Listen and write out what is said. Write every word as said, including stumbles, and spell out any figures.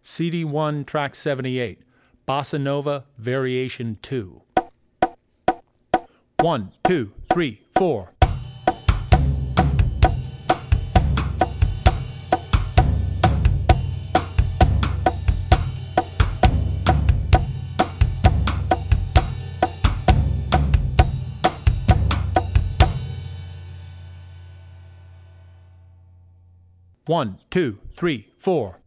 C D one, track seventy-eight, Bossa Nova, Variation two. One, two, three, four. One, two, three, four.